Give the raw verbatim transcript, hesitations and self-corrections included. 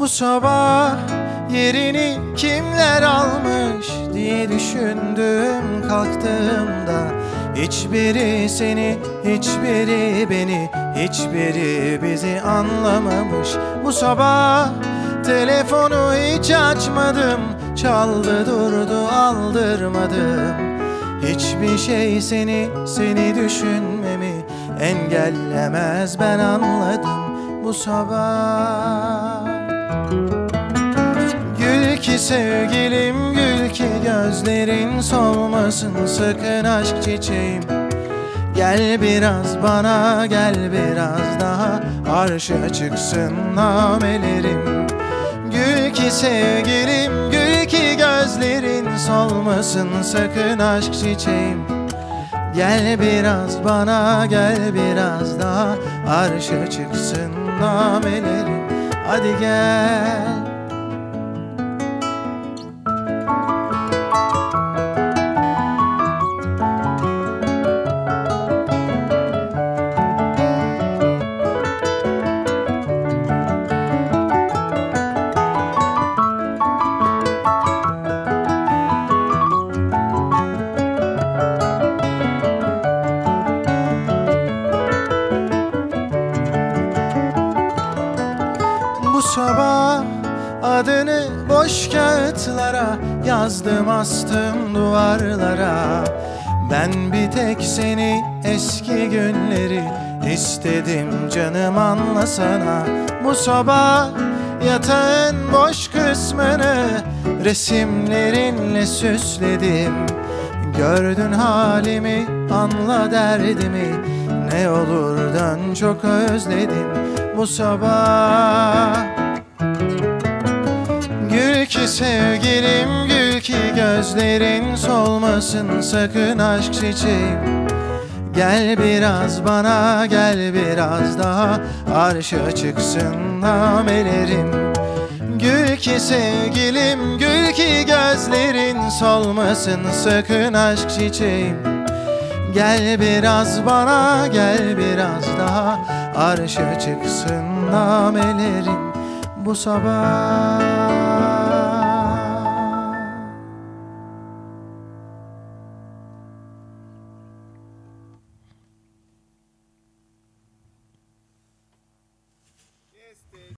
Bu sabah yerini kimler almış diye düşündüm kalktığımda. Hiçbiri seni, hiçbiri beni, hiçbiri bizi anlamamış. Bu sabah telefonu hiç açmadım, çaldı durdu aldırmadım. Hiçbir şey seni, seni düşünmemi engellemez, ben anladım bu sabah. Gül ki sevgilim, gül ki gözlerin solmasın sakın aşk çiçeğim. Gel biraz bana, gel biraz daha, arşa çıksın namelerim. Gül ki sevgilim, gül ki gözlerin solmasın sakın aşk çiçeğim. Gel biraz bana, gel biraz daha, arşa çıksın namelerim. Hadi gel. Bu sabah adını boş kağıtlara yazdım, astım duvarlara. Ben bir tek seni, eski günleri istedim canım, anlasana. Bu sabah yatağın boş kısmını resimlerinle süsledim. Gördün halimi, anla derdimi, ne olur dön çok özledim bu sabah. Gül ki sevgilim, gül ki gözlerin solmasın sakın aşk çiçeğim. Gel biraz bana, gel biraz daha, arşa çıksın namelerim. Gül ki sevgilim, gül ki gözlerin solmasın sakın aşk çiçeğim. Gel biraz bana, gel biraz daha, arşa çıksın namelerim bu sabah.